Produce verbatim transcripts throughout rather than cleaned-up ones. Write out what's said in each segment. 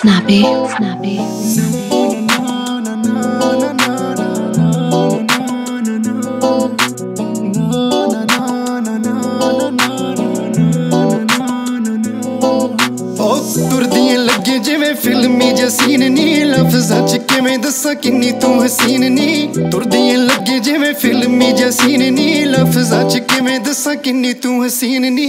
Snappy, snappy, तुरदियां लगे जिवें फिल्मी जसीन नी लफ्ज़ां च किवें दस्सां किन्नी तू हसीन नी तुरदियां लगे जिवें फिल्मी जसीन नी लफ्ज़ां च किवें दस्सां किन्नी तू हसीन नी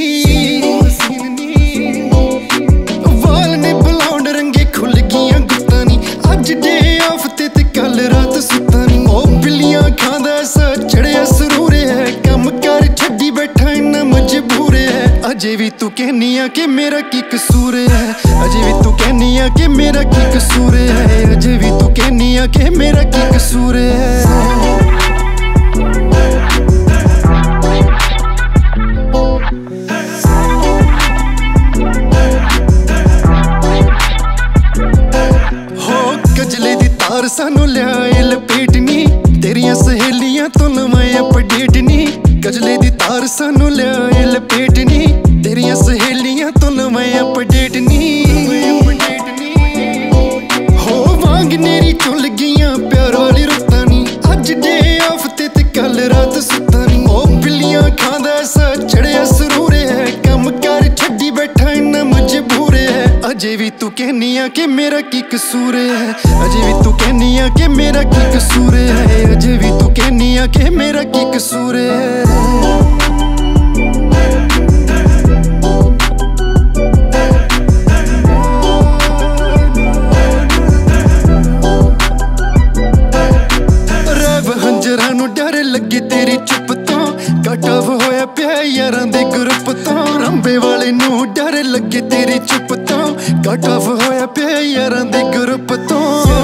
वाल ने ब्लॉन्ड रंगे खुल गियां गुत्तां नी अज डे ऑफ ते ते कल रात सुत्तां नी ओ बिल्लियां खांदा ऐसा चढ़िया सरूर है कम कर छड्डी बैठा इन्ना मजबूर है अजे भी तू कहनी आ कि मेरा की कसूर है अजे भी तू कहनी आ कि मेरा की कसूर है अजे भी तू कहनी आ कि मेरा की कसूर है। तार सानू लियाए लपेटनी तेरियां सहेलियां तो नवां अपडेट नी गजले दी तार सानू लियाए लपेटनी तेरियां सहेलियां तो नवां अपडेट नी हो वांग नेरी चुल गियां प्यार वाली रुत्तां नी अज डे ऑफ ते ते कल रात सुत्तां नी ओ बिल्लियां खांदा ऐसा चढ़िया सरूर है कम कर छड्डी बैठा इन्ना मजबूर है अजे भी तू कहनी आ कि मेरा की कसूर है अजे भी तू कहनी आ कि मेरा की कसूर है अजे भी तू कहनी आ कि मेरा की कसूर है। डर लगे तेरी चुप तो कटव होया पिया यारां दे ग्रुप तो रंबे वाले नू डर लगे तेरी चुप तो कटव होया पिया यारां दे ग्रुप तो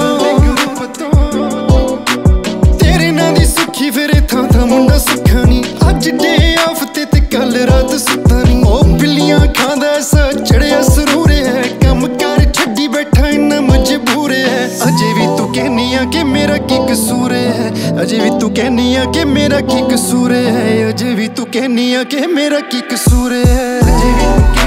तेरे नां दी सुखी फिरे थां थां मुंडा सुखा नी अज डे ऑफ ते ते कल रात सुत्ता नी ओ बिल्लियां खांदा ऐसा चढ़िया सरूर है कम कर छड्डी बैठा इन्ना मजबूर है अजे भी तू कहनी आ कि मेरा की कसूर है अजे भी तू कहनी आ कि मेरा की कसूर है अजे भी तू कहनी आ कि मेरा की कसूर है अजे भी